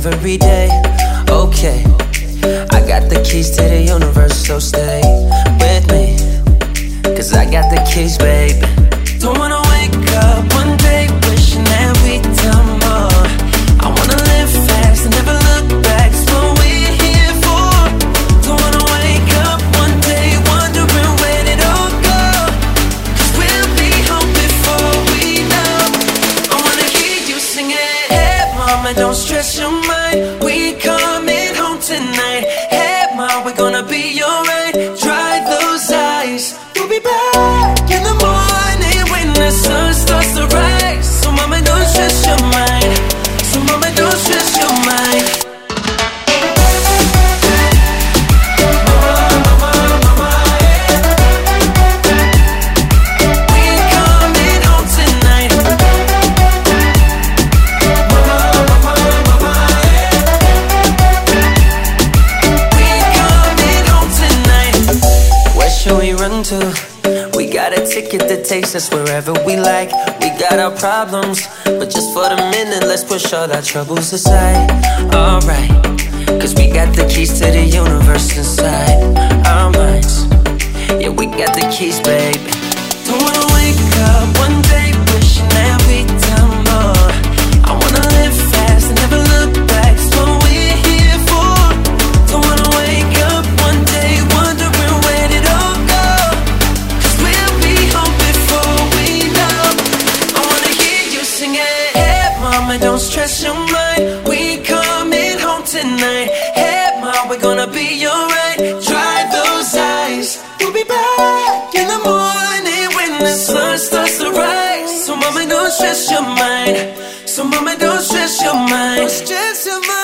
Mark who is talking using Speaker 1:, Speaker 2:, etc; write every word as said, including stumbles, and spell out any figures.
Speaker 1: every day. Okay, I got the keys to the universe, so stay with me, cause I got the keys, baby. Don't wanna wake up one day wishing that we'd done more. I wanna live fast and never look back, it's what we're here for. Don't wanna wake up one day wondering where it all go, cause we'll be home before we know. I wanna hear you singing, hey mama, don't stress your mind, we coming home tonight. Hey mama, we're gonna be alright. Dry those eyes, we'll be back in the morning when the sun starts to rise. So mama, don't stress your mind, so mama, don't stress your mind. We got a ticket that takes us wherever we like. We got our problems, but just for the minute, let's push all our troubles aside. Alright, cause we got the keys to the universe inside our minds. Yeah, we got the keys, baby. Don't wanna wake up one day wishing that we'd done more. I wanna live fast and never look back, it's what we're here for. Don't wanna wake up one day wondering where it all go, cause we'll be home before we know. I wanna hear you singing, hey mama, don't stress your mind, we coming home tonight. Hey mama, we're gonna be alright. Dry those eyes, we'll be back in the morning when the sun starts to rise. So mama, don't stress your mind, so mama, don't stress your mind, don't stress your mind.